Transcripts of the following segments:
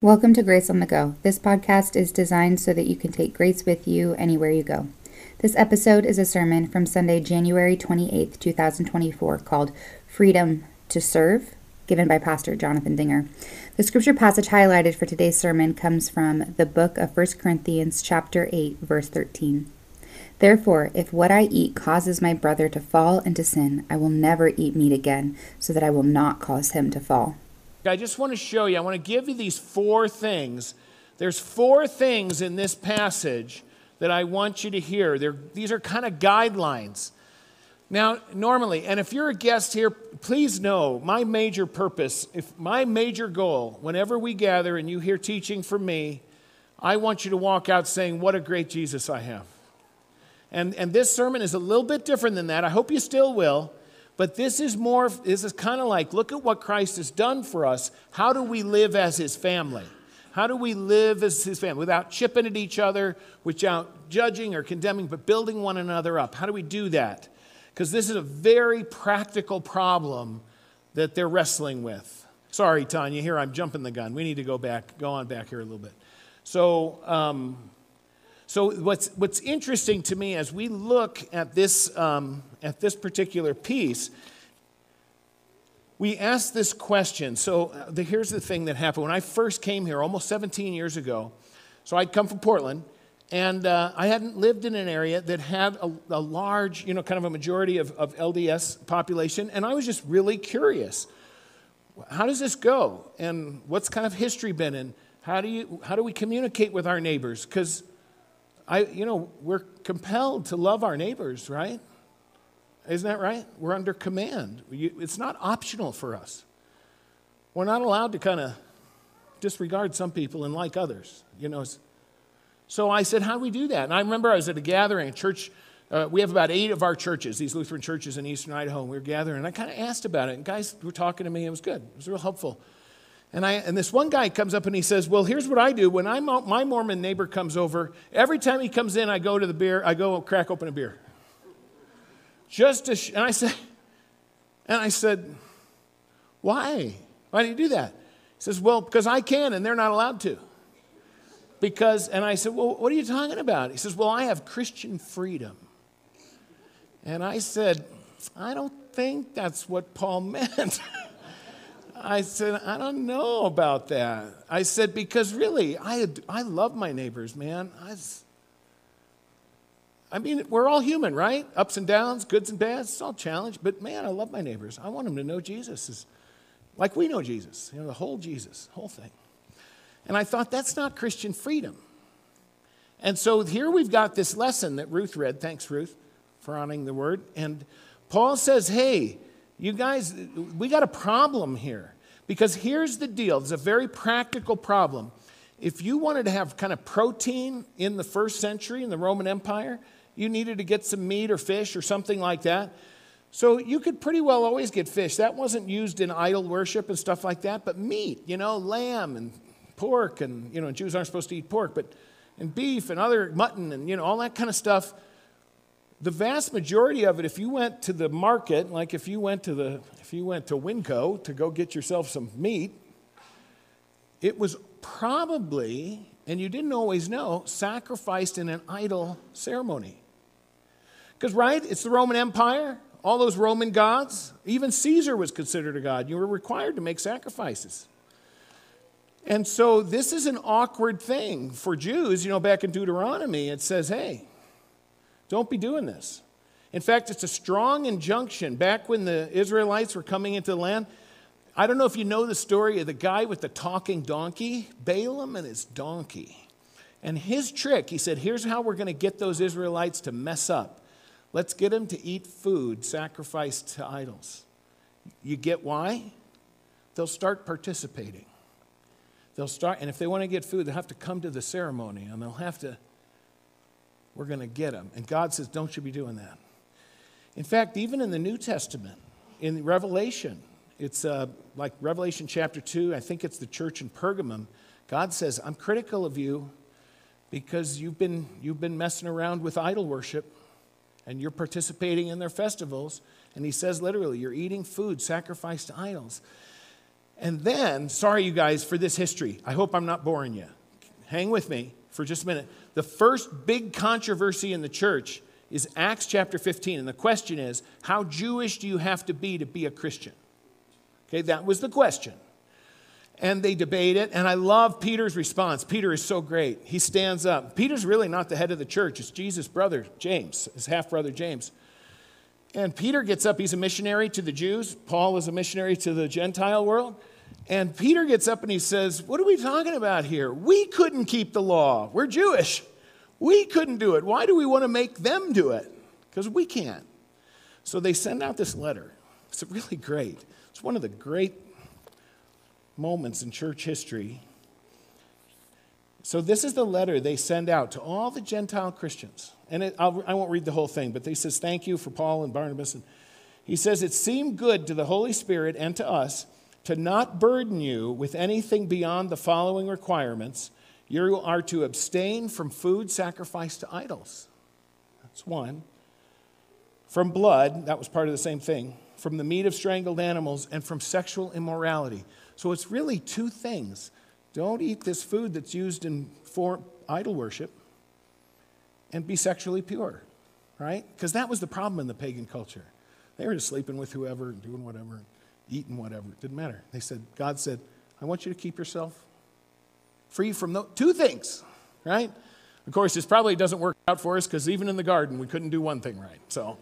Welcome to Grace on the Go. This podcast is designed so that you can take grace with you anywhere you go. This episode is a sermon from Sunday, January 28th, 2024, called Freedom to Serve, given by Pastor Jonathan Dinger. The scripture passage highlighted for today's sermon comes from the book of 1 Corinthians chapter 8, verse 13. Therefore, if what I eat causes my brother to fall into sin, I will never eat meat again, so that I will not cause him to fall. I just want to show you, I want to give you these four things. There's four things in this passage that I want you to hear. These are kind of guidelines. Now, normally, and if you're a guest here, please know my major purpose, my major goal, whenever we gather and you hear teaching from me, I want you to walk out saying, what a great Jesus I have. And this sermon is a little bit different than that. I hope you still will. But this is kind of like, look at what Christ has done for us. How do we live as his family? How do we live as his family without chipping at each other, without judging or condemning, but building one another up? How do we do that? Because this is a very practical problem that they're wrestling with. Sorry, Tanya, here I'm jumping the gun. We need to go on back here a little bit. So what's interesting to me as we look at this particular piece, we ask this question. So here's the thing that happened. When I first came here almost 17 years ago, so I'd come from Portland, and I hadn't lived in an area that had a large, kind of a majority of LDS population, and I was just really curious. How does this go? And what's kind of history been? And how do we communicate with our neighbors? Because we're compelled to love our neighbors, right? Isn't that right? We're under command. It's not optional for us. We're not allowed to kind of disregard some people and like others, So I said, how do we do that? And I remember I was at a gathering, a church. We have about 8 of our churches, these Lutheran churches in eastern Idaho, and we were gathering. And I kind of asked about it, and guys were talking to me. It was good. It was real helpful. And this one guy comes up and he says, well, here's what I do. When my Mormon neighbor comes over, every time he comes in, I go crack open a beer. And I said, why? Why do you do that? He says, well, because I can and they're not allowed to. And I said, well, what are you talking about? He says, well, I have Christian freedom. And I said, I don't think that's what Paul meant. I said, I don't know about that. I said, because really, I love my neighbors, man. I mean, we're all human, right? Ups and downs, goods and bads, it's all challenge. But man, I love my neighbors. I want them to know Jesus like we know Jesus, the whole Jesus, whole thing. And I thought, that's not Christian freedom. And so here we've got this lesson that Ruth read. Thanks, Ruth, for honoring the word. And Paul says, hey, you guys, we got a problem here. Because here's the deal. It's a very practical problem. If you wanted to have kind of protein in the first century in the Roman Empire, you needed to get some meat or fish or something like that. So you could pretty well always get fish. That wasn't used in idol worship and stuff like that. But meat, lamb and pork, and, Jews aren't supposed to eat pork, and beef and other mutton and, all that kind of stuff. The vast majority of it, if you went to the market, like if you went to Winco to go get yourself some meat, it was probably, and you didn't always know, sacrificed in an idol ceremony. Because, right, it's the Roman Empire, all those Roman gods, even Caesar was considered a god. You were required to make sacrifices. And so this is an awkward thing for Jews. Back in Deuteronomy, it says, hey, don't be doing this. In fact, it's a strong injunction. Back when the Israelites were coming into the land, I don't know if you know the story of the guy with the talking donkey, Balaam and his donkey. And his trick, he said, here's how we're going to get those Israelites to mess up. Let's get them to eat food sacrificed to idols. You get why? They'll start participating. And if they want to get food, they'll have to come to the ceremony, and we're going to get them. And God says, don't you be doing that. In fact, even in the New Testament, in Revelation, it's like Revelation chapter 2, I think it's the church in Pergamum. God says, I'm critical of you because you've been messing around with idol worship and you're participating in their festivals. And he says literally, you're eating food sacrificed to idols. And then, sorry you guys for this history. I hope I'm not boring you. Hang with me for just a minute. The first big controversy in the church is Acts chapter 15. And the question is, how Jewish do you have to be a Christian? Okay, that was the question. And they debate it, and I love Peter's response. Peter is so great. He stands up. Peter's really not the head of the church. It's Jesus' brother, James, his half-brother James. And Peter gets up. He's a missionary to the Jews. Paul is a missionary to the Gentile world. And Peter gets up and he says, what are we talking about here? We couldn't keep the law. We're Jewish. We couldn't do it. Why do we want to make them do it? Because we can't. So they send out this letter. It's really great. It's one of the great moments in church history. So this is the letter they send out to all the Gentile Christians. And I won't read the whole thing, but they says, thank you for Paul and Barnabas. And he says, it seemed good to the Holy Spirit and to us to not burden you with anything beyond the following requirements. You are to abstain from food sacrificed to idols. That's one. From blood, that was part of the same thing. From the meat of strangled animals, and from sexual immorality. So it's really two things. Don't eat this food that's used for idol worship, and be sexually pure, right? Because that was the problem in the pagan culture. They were just sleeping with whoever, doing whatever, eating whatever. It didn't matter. God said, I want you to keep yourself free from those two things, right? Of course, this probably doesn't work out for us because even in the garden, we couldn't do one thing right.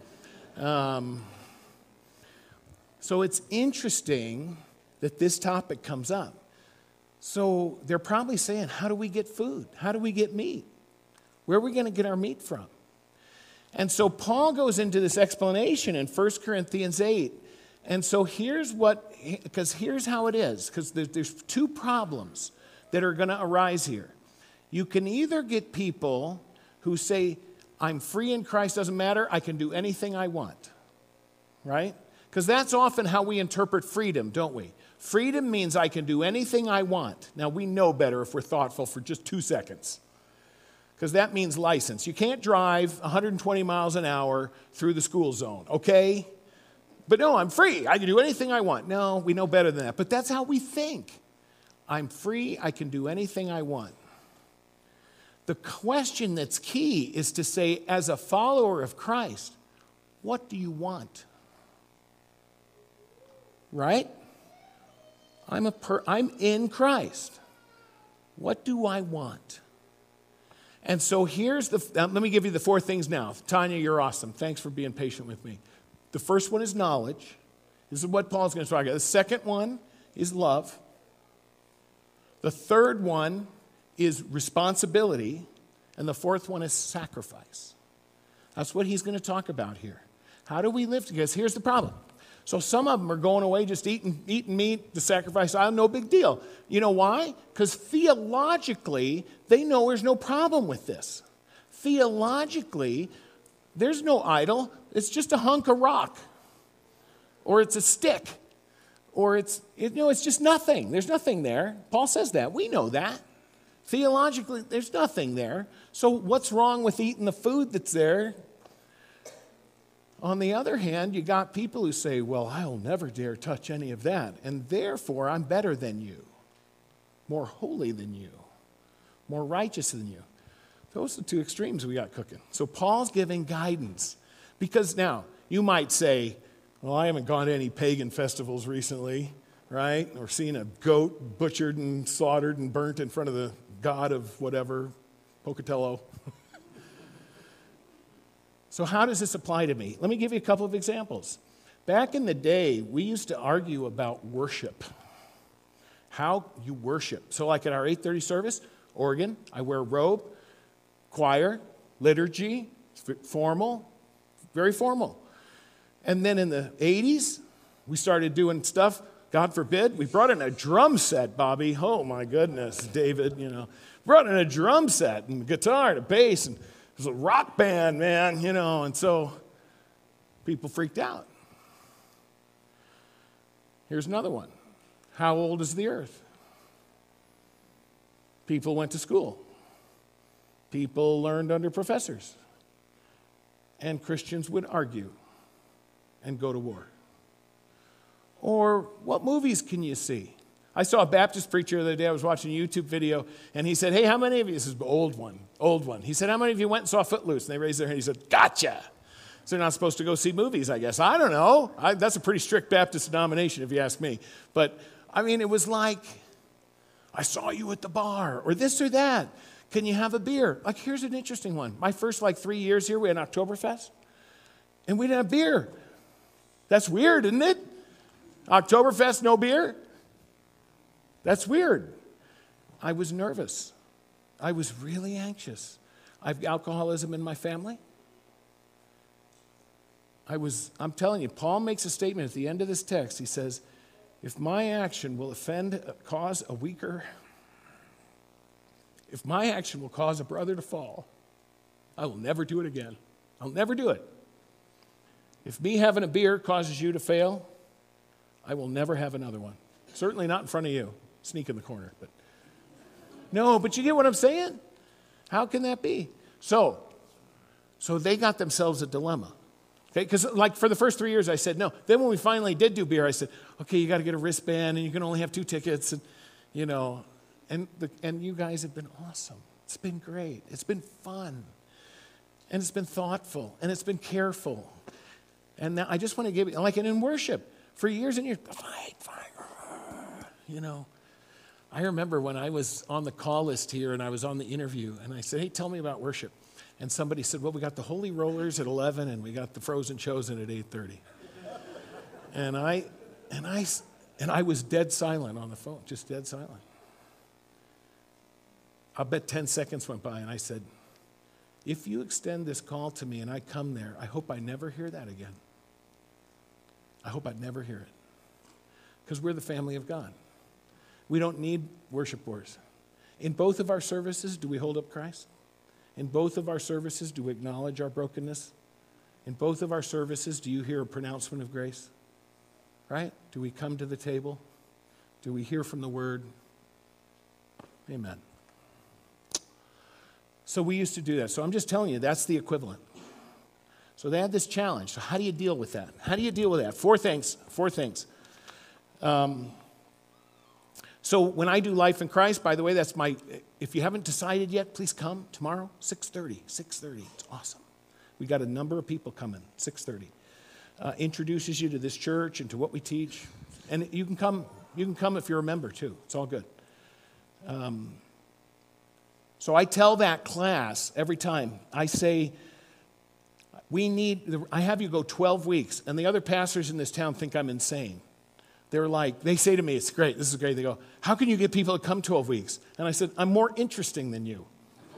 So it's interesting that this topic comes up. So they're probably saying, how do we get food? How do we get meat? Where are we going to get our meat from? And so Paul goes into this explanation in 1 Corinthians 8. And so here's how it is, because there's two problems that are going to arise here. You can either get people who say, I'm free in Christ, doesn't matter, I can do anything I want, right? Because that's often how we interpret freedom, don't we? Freedom means I can do anything I want. Now, we know better if we're thoughtful for just 2 seconds, because that means license. You can't drive 120 miles an hour through the school zone, okay? But no, I'm free. I can do anything I want. No, we know better than that. But that's how we think. I'm free. I can do anything I want. The question that's key is to say, as a follower of Christ, what do you want? Right? I'm in Christ. What do I want? And so here's let me give you the 4 things now. Tanya, you're awesome. Thanks for being patient with me. The first one is knowledge. This is what Paul's going to talk about. The second one is love. The third one is responsibility. And the fourth one is sacrifice. That's what he's going to talk about here. How do we live together? Because here's the problem. So some of them are going away just eating meat, the sacrifice, no big deal. You know why? Because theologically, they know there's no problem with this. Theologically, there's no idol. It's just a hunk of rock. Or it's a stick. Or it's just nothing. There's nothing there. Paul says that. We know that. Theologically, there's nothing there. So what's wrong with eating the food that's there? On the other hand, you got people who say, well, I'll never dare touch any of that, and therefore I'm better than you, more holy than you, more righteous than you. Those are the two extremes we got cooking. So Paul's giving guidance. Because now, you might say, well, I haven't gone to any pagan festivals recently, right? Or seen a goat butchered and slaughtered and burnt in front of the god of whatever, Pocatello. So how does this apply to me? Let me give you a couple of examples. Back in the day, we used to argue about worship. How you worship. So like at our 8:30 service, organ, I wear a robe, choir, liturgy, formal, very formal. And then in the 80s, we started doing stuff, God forbid, we brought in a drum set, Bobby. Oh my goodness, David, brought in a drum set and a guitar and a bass, and it was a rock band, man, and so people freaked out. Here's another one. How old is the earth? People went to school. People learned under professors. And Christians would argue and go to war. Or what movies can you see? I saw a Baptist preacher the other day. I was watching a YouTube video, and he said, hey, how many of you, this is the old one. He said, how many of you went and saw Footloose? And they raised their hand. He said, gotcha. So they're not supposed to go see movies, I guess. I don't know. That's a pretty strict Baptist denomination, if you ask me. But, I mean, it was like, I saw you at the bar, or this or that. Can you have a beer? Like, here's an interesting one. My first, 3 years here, we had Oktoberfest, and we didn't have beer. That's weird, isn't it? Oktoberfest, no beer? That's weird. I was nervous. I was really anxious. I have alcoholism in my family. I'm telling you, Paul makes a statement at the end of this text. He says, if my action will cause a brother to fall, I will never do it again. I'll never do it. If me having a beer causes you to fail, I will never have another one. Certainly not in front of you. Sneak in the corner. But you get what I'm saying? How can that be? So they got themselves a dilemma. Okay, because for the first 3 years I said no. Then when we finally did do beer, I said, okay, you got to get a wristband and you can only have 2 tickets, and and you guys have been awesome. It's been great. It's been fun, and it's been thoughtful, and it's been careful. And now I just want to give you, and in worship for years and years, fine. I remember when I was on the call list here and I was on the interview, and I said, hey, tell me about worship. And somebody said, well, we got the Holy Rollers at 11 and we got the Frozen Chosen at 8:30. And I was dead silent on the phone, just dead silent. I'll bet 10 seconds went by, and I said, if you extend this call to me and I come there, I hope I never hear that again. I hope I'd never hear it. Because we're the family of God. We don't need worship wars. In both of our services, do we hold up Christ? In both of our services, do we acknowledge our brokenness? In both of our services, do you hear a pronouncement of grace? Right? Do we come to the table? Do we hear from the Word? Amen. So we used to do that. So I'm just telling you, that's the equivalent. So they had this challenge. So how do you deal with that? How do you deal with that? Four things. So when I do Life in Christ, by the way, that's if you haven't decided yet, please come tomorrow, 6:30. It's awesome. We got a number of people coming, 6:30. Introduces you to this church and to what we teach. And you can come if you're a member too. It's all good. So I tell that class every time, I say, I have you go 12 weeks, and the other pastors in this town think I'm insane. They say to me, it's great, this is great. They go, how can you get people to come 12 weeks? And I said, I'm more interesting than you.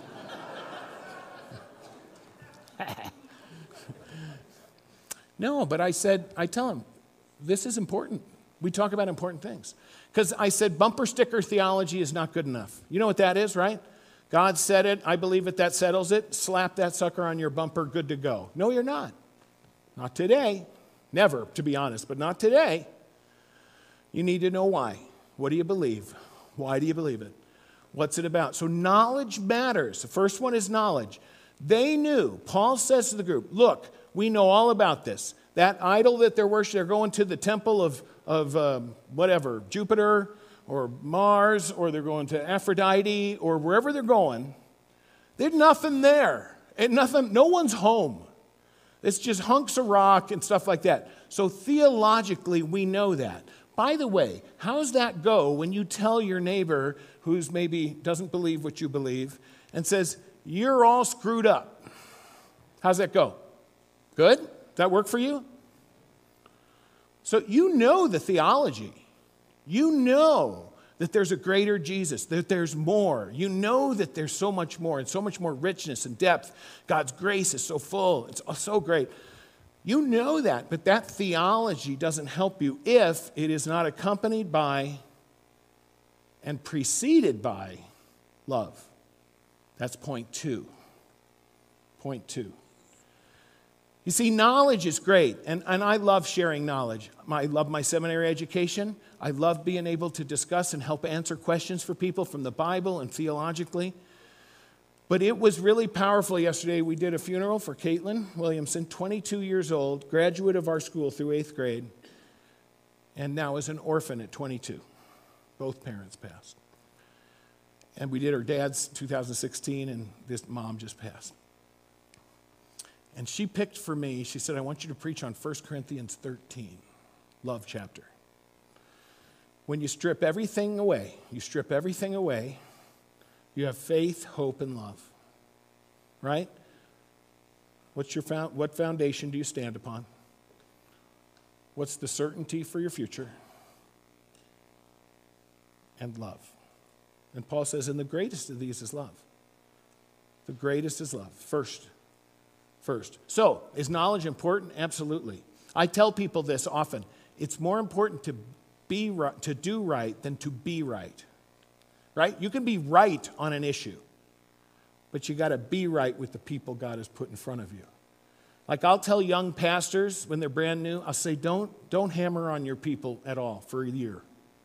No, but I tell them, this is important. We talk about important things. Because I said, bumper sticker theology is not good enough. You know what that is, right? God said it, I believe it, that settles it. Slap that sucker on your bumper, good to go. No, you're not. Not today. Never, to be honest, but not today. You need to know why. What do you believe? Why do you believe it? What's it about? So knowledge matters. The first one is knowledge. They knew. Paul says to the group, look, we know all about this. That idol that they're worshiping, they're going to the temple of Jupiter or Mars, or they're going to Aphrodite, or wherever they're going. There's nothing there. No one's home. It's just hunks of rock and stuff like that. So theologically, we know that. By the way, how does that go when you tell your neighbor who's maybe doesn't believe what you believe and says, you're all screwed up? How's that go? Good? Does that work for you? So you know the theology. You know that there's a greater Jesus, that there's more. You know that there's so much more and so much more richness and depth. God's grace is so full. It's so great. You know that, but that theology doesn't help you if it is not accompanied by and preceded by love. That's point 2. Point 2. You see, knowledge is great, and I love sharing knowledge. I love my seminary education. I love being able to discuss and help answer questions for people from the Bible and theologically. But it was really powerful yesterday. We did a funeral for Caitlin Williamson, 22 years old, graduate of our school through 8th grade, and now is an orphan at 22. Both parents passed. And we did her dad's 2016, and this mom just passed. And she picked for me, she said, I want you to preach on 1 Corinthians 13, love chapter. When you strip everything away, you have faith, hope, and love. Right? What foundation do you stand upon? What's the certainty for your future? And love. And Paul says, and the greatest of these is love. The greatest is love. First. So, is knowledge important? Absolutely. I tell people this often. It's more important to do right than to be right. Right? You can be right on an issue, but you got to be right with the people God has put in front of you. Like I'll tell young pastors when they're brand new, I'll say, don't hammer on your people at all for a year.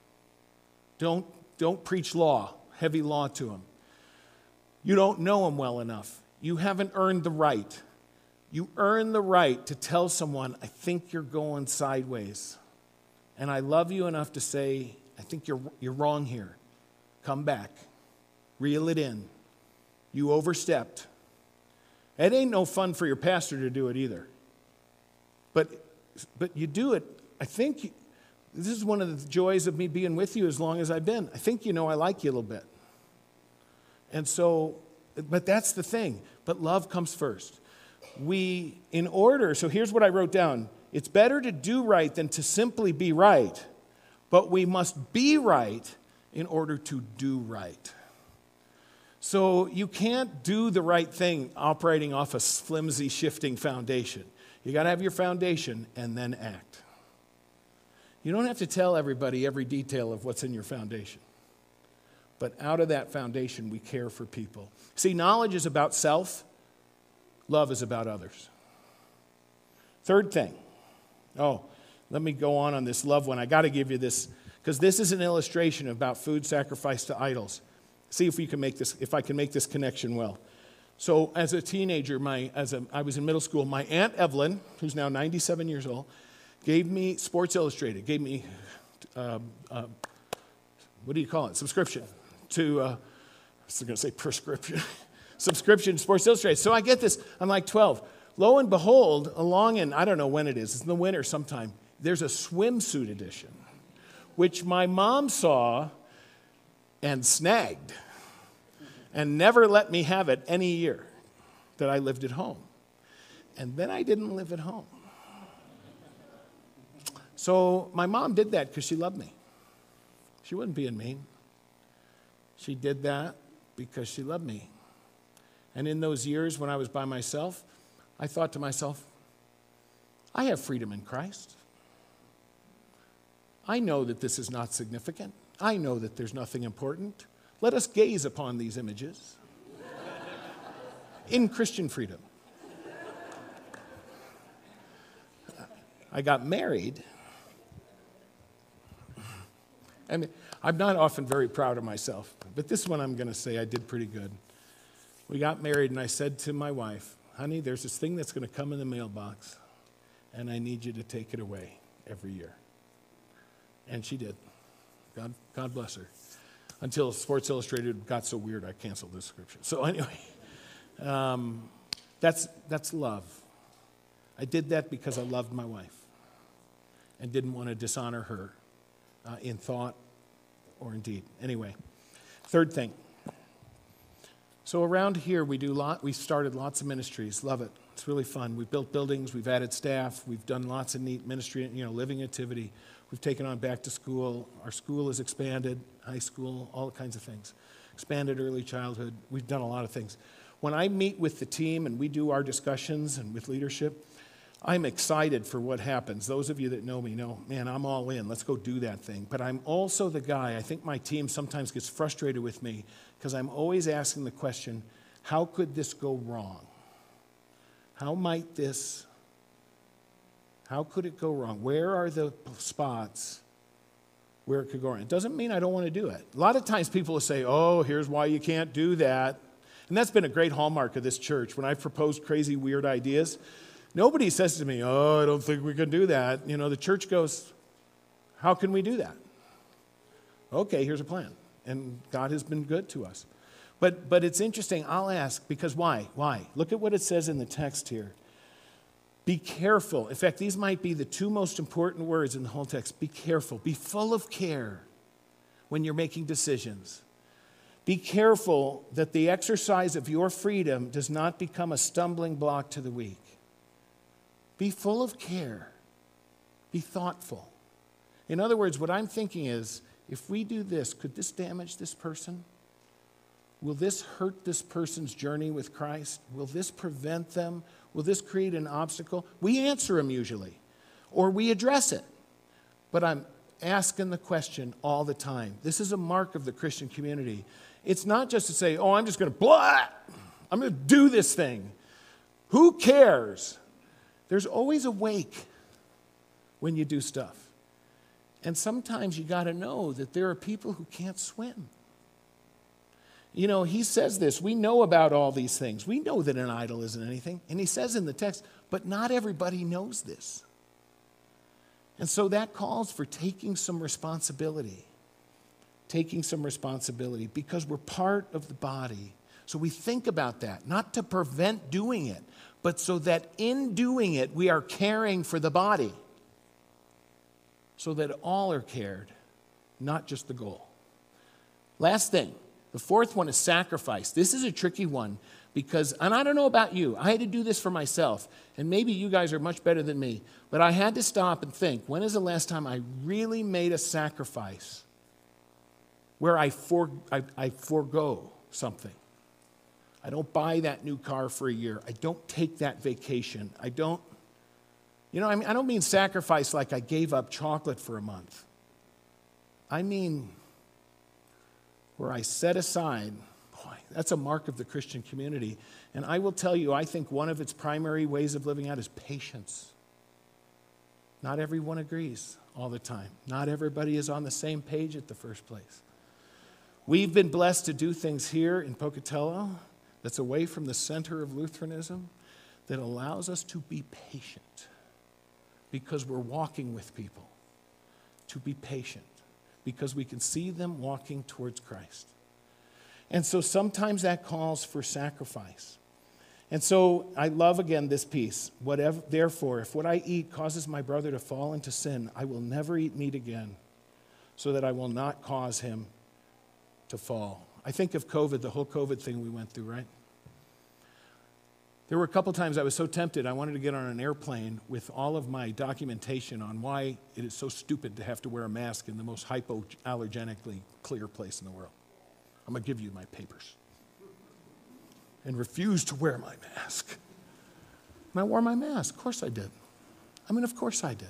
Don't preach law, heavy law to them. You don't know them well enough. You haven't earned the right. You earn the right to tell someone, I think you're going sideways. And I love you enough to say, I think you're wrong here. Come back. Reel it in. You overstepped. It ain't no fun for your pastor to do it either. But you do it. I think this is one of the joys of me being with you as long as I've been. I think you know I like you a little bit. And so, but that's the thing. But love comes first. So here's what I wrote down. It's better to do right than to simply be right. But we must be right in order to do right. So you can't do the right thing operating off a flimsy, shifting foundation. You got to have your foundation and then act. You don't have to tell everybody every detail of what's in your foundation. But out of that foundation, we care for people. See, knowledge is about self. Love is about others. Third thing. Let me go on this love one. I got to give you this, because this is an illustration about food sacrificed to idols. See if I can make this connection well. So as a teenager, I was in middle school, my Aunt Evelyn, who's now 97 years old, gave me Sports Illustrated, gave me, what do you call it, subscription to, I was going to say prescription, subscription to Sports Illustrated. So I get this, I'm like 12. Lo and behold, along in, I don't know when it is, it's in the winter sometime, there's a swimsuit edition, which my mom saw and snagged and never let me have it any year that I lived at home. And then I didn't live at home. So my mom did that because she loved me. She wasn't being mean. She did that because she loved me. And in those years when I was by myself, I thought to myself, I have freedom in Christ. I know that this is not significant. I know that there's nothing important. Let us gaze upon these images in Christian freedom. I got married. And I'm not often very proud of myself, but this one I'm going to say I did pretty good. We got married, and I said to my wife, honey, there's this thing that's going to come in the mailbox, and I need you to take it away every year. And she did. God bless her. Until Sports Illustrated got so weird, I canceled the subscription. So anyway, that's love. I did that because I loved my wife and didn't want to dishonor her in thought or in deed. Anyway, third thing. So around here, we started lots of ministries. Love it. It's really fun. We've built buildings. We've added staff. We've done lots of neat ministry, living activity. We've taken on back to school. Our school has expanded, high school, all kinds of things. Expanded early childhood. We've done a lot of things. When I meet with the team and we do our discussions and with leadership, I'm excited for what happens. Those of you that know me know, man, I'm all in. Let's go do that thing. But I'm also the guy, I think my team sometimes gets frustrated with me because I'm always asking the question, how could this go wrong? How could it go wrong? Where are the spots where it could go wrong? It doesn't mean I don't want to do it. A lot of times people will say, here's why you can't do that. And that's been a great hallmark of this church. When I've proposed crazy, weird ideas, nobody says to me, I don't think we can do that. The church goes, how can we do that? Okay, here's a plan. And God has been good to us. But it's interesting. I'll ask, because why? Why? Look at what it says in the text here. Be careful. In fact, these might be the two most important words in the whole text. Be careful. Be full of care when you're making decisions. Be careful that the exercise of your freedom does not become a stumbling block to the weak. Be full of care. Be thoughtful. In other words, what I'm thinking is, if we do this, could this damage this person? Will this hurt this person's journey with Christ? Will this prevent them? Will this create an obstacle? We answer them usually, or we address it. But I'm asking the question all the time. This is a mark of the Christian community. It's not just to say, oh, I'm just going to blah, I'm going to do this thing. Who cares? There's always a wake when you do stuff. And sometimes you got to know that there are people who can't swim. You know, he says this, we know about all these things. We know that an idol isn't anything. And he says in the text, but not everybody knows this. And so that calls for taking some responsibility. Taking some responsibility because we're part of the body. So we think about that, not to prevent doing it, but so that in doing it, we are caring for the body. So that all are cared, not just the goal. Last thing. The fourth one is sacrifice. This is a tricky one because, and I don't know about you, I had to do this for myself, and maybe you guys are much better than me, but I had to stop and think, when is the last time I really made a sacrifice where I forego something? I don't buy that new car for a year. I don't take that vacation. I don't mean sacrifice like I gave up chocolate for a month. I mean where I set aside, boy, that's a mark of the Christian community. And I will tell you, I think one of its primary ways of living out is patience. Not everyone agrees all the time. Not everybody is on the same page at the first place. We've been blessed to do things here in Pocatello that's away from the center of Lutheranism that allows us to be patient because we're walking with people. To be patient. Because we can see them walking towards Christ. And so sometimes that calls for sacrifice. And so I love again this piece. Therefore, if what I eat causes my brother to fall into sin, I will never eat meat again, so that I will not cause him to fall. I think of COVID, the whole COVID thing we went through, right? There were a couple times I was so tempted, I wanted to get on an airplane with all of my documentation on why it is so stupid to have to wear a mask in the most hypoallergenically clear place in the world. I'm going to give you my papers. And refused to wear my mask. And I wore my mask. Of course I did. Of course I did.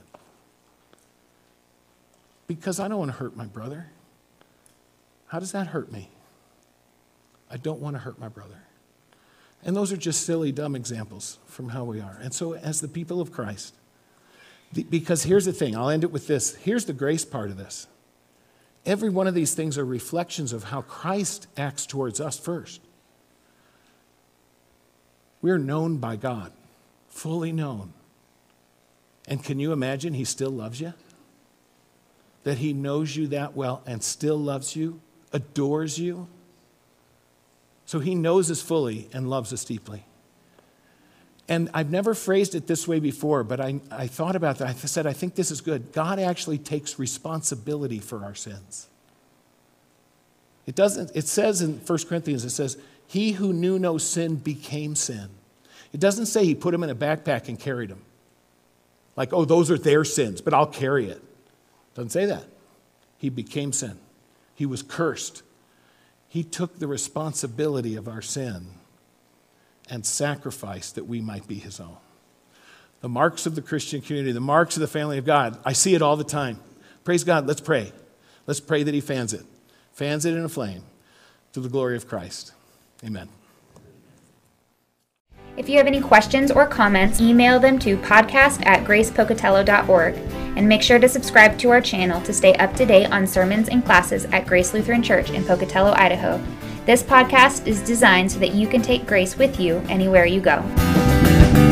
Because I don't want to hurt my brother. How does that hurt me? I don't want to hurt my brother. And those are just silly, dumb examples from how we are. And so as the people of Christ, because here's the thing, I'll end it with this. Here's the grace part of this. Every one of these things are reflections of how Christ acts towards us first. We're known by God, fully known. And can you imagine he still loves you? That he knows you that well and still loves you, adores you? So he knows us fully and loves us deeply. And I've never phrased it this way before, but I thought about that. I said, I think this is good. God actually takes responsibility for our sins. It says in 1 Corinthians, it says, he who knew no sin became sin. It doesn't say he put him in a backpack and carried him. Like, oh, those are their sins, but I'll carry it. Doesn't say that. He became sin. He was cursed. He took the responsibility of our sin and sacrificed that we might be his own. The marks of the Christian community, the marks of the family of God, I see it all the time. Praise God, let's pray. Let's pray that he fans it in a flame to the glory of Christ. Amen. If you have any questions or comments, email them to podcast@gracepocatello.org. And make sure to subscribe to our channel to stay up to date on sermons and classes at Grace Lutheran Church in Pocatello, Idaho. This podcast is designed so that you can take grace with you anywhere you go.